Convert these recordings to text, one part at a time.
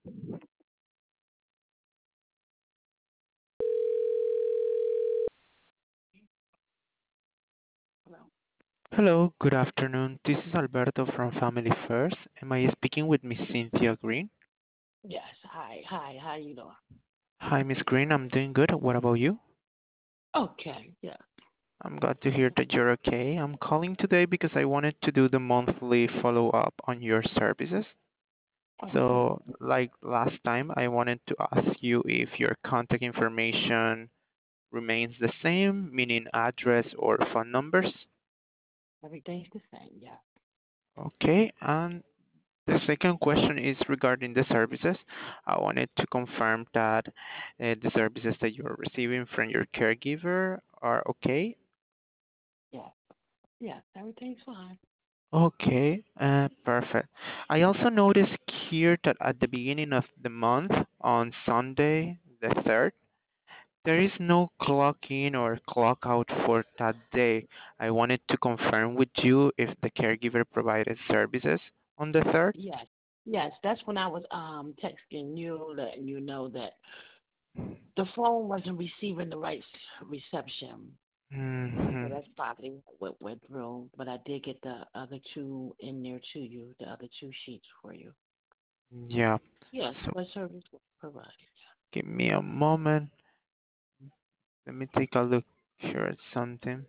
Hello. Hello, good afternoon. This is Alberto from Family First. Am I speaking with Miss Cynthia Green? Yes. Hi. Hi. How you doing? Hi, Miss Green. I'm doing good. What about you? Okay. Yeah. I'm glad to hear that you're okay. I'm calling today because I wanted to do the monthly follow up on your services. Okay. So, like last time, I wanted to ask you if your contact information remains the same, meaning address or phone numbers. Everything's the same. Yeah. Okay, and the second question is regarding the services. I wanted to confirm that the services that you're receiving from your caregiver are okay. Yeah. Yeah. Everything's fine. Okay, perfect. I also noticed here that at the beginning of the month, on Sunday, the 3rd, there is no clock in or clock out for that day. I wanted to confirm with you if the caregiver provided services on the 3rd. Yes. Yes. That's when I was texting you, letting you know that the phone wasn't receiving the right reception. So Hmm. that's probably what went through. But I did get the other two in there to you, the other two sheets for you. Yeah. Yes. So What service was provided? give me a moment. Let me take a look here at something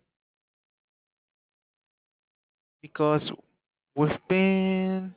because we've been.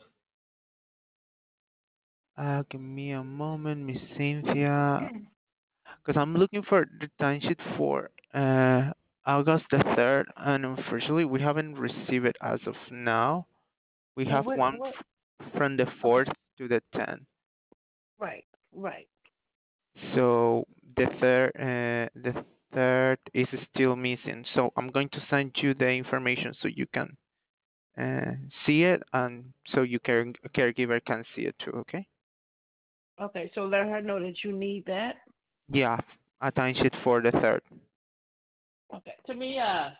Give me a moment, Miss Cynthia, because I'm looking for the timesheet for August the 3rd, and unfortunately, we haven't received it as of now. We Yeah. have What? one What? from the Okay. 4th to the 10th. Right. Right. So the third is still missing. So I'm going to send you the information so you can see it, and so your caregiver can see it too. Okay? Okay. So let her know that you need that. Yeah, a timesheet for the 3rd. Okay. To me,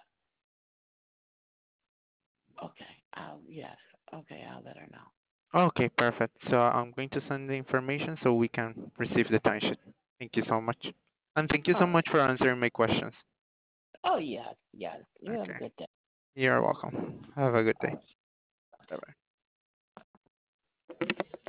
okay. Yes. Okay, I'll let her know. Okay, perfect. So I'm going to send the information so we can receive the timesheet. Thank you so much. And thank you so All right. much for answering my questions. Oh, yes, yes. You have a Okay. good day. You're welcome. Have a good All day. right. Bye bye.